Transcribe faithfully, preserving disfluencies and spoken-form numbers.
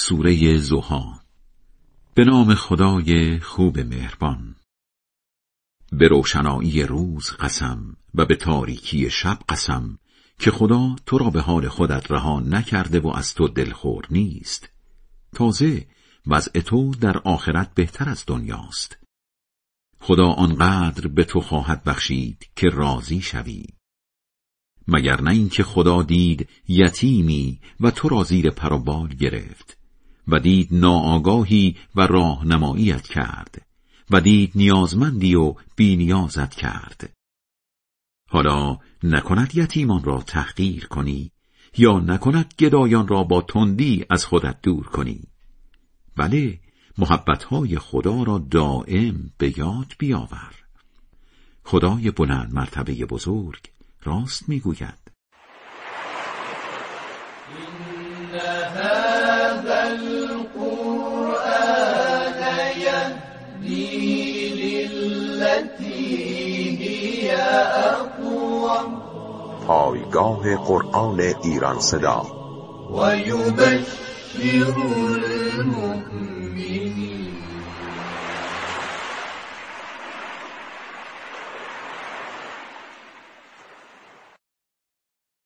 سوره ضحی. به نام خدای خوب مهربان. به روشنایی روز قسم و به تاریکی شب قسم که خدا تو را به حال خودت رها نکرده و از تو دلخور نیست. تازه وضع تو در آخرت بهتر از دنیاست. خدا آنقدر به تو خواهد بخشید که راضی شوی. مگر نه اینکه خدا دید یتیمی و تو را زیر پر و بال گرفت و دید ناآگاهی و راهنماییت کرد و دید نیازمندی و بی نیازت کرد. حالا نکند یتیمان را تحقیر کنی یا نکند گدایان را با تندی از خودت دور کنی. بله، محبتهای خدا را دائم به یاد بیاور. خدای بلند مرتبه بزرگ راست میگوید. إن هذا القرآن يهدي للتي هي أقوم. پایگاه قرآن ایران صدا. و یبشر المؤمنین.